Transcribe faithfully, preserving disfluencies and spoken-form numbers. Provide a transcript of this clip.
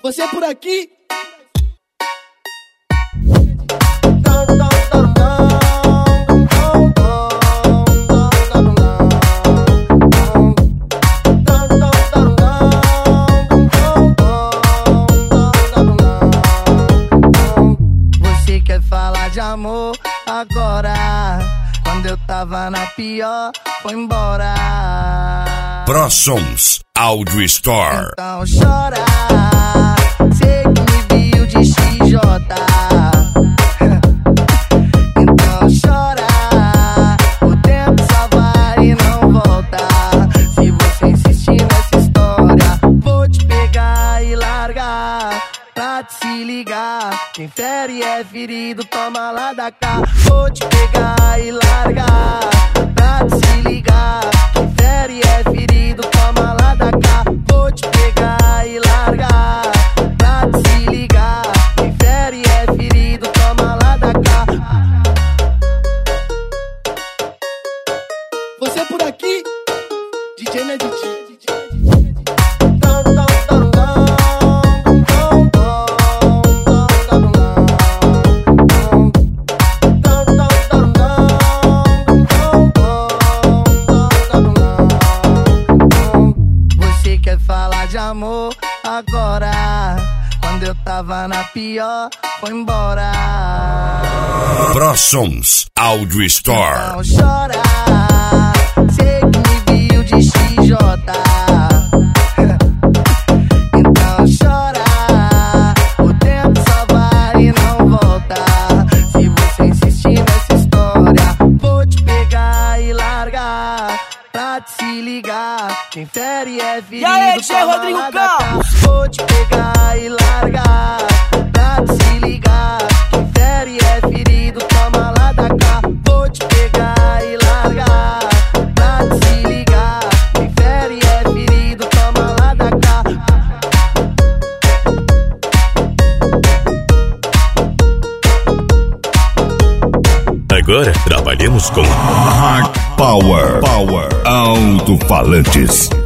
Você por aqui? Você quer falar de amor agora? Quando eu tava na pior, foi embora. ProSons Audio Store. Então chora, sei que me viu de X J. Então chora, o tempo só vai e não volta. Se você insistir nessa história, vou te pegar e largar. Pra te se ligar, quem fere é ferido, toma lá da cá. Vou te pegar e largar. Pra te se ligar, quem fere é ferido, toma lá da cá. Vou te pegar e largar. Pra te se ligar, quem fere é ferido, toma lá da cá. Você por aqui? D J não é D J. De amor agora, quando eu tava na pior, foi embora. ProSons Audio Store. Então chora, sei que me viu de X J. Então chora, o tempo só vai e não volta. Se você insistir nessa história, vou te pegar e largar. Pra te se ligar, quem fere é ferido. E aí, tchê, Rodrigo Campos? Vou te pegar e largar. Pra te se ligar, quem fere é ferido, toma lá da cá. Vou te pegar e largar. Pra te se ligar, quem fere é ferido, toma lá da cá. Agora trabalhamos com Hard Power, Power Alto-falantes.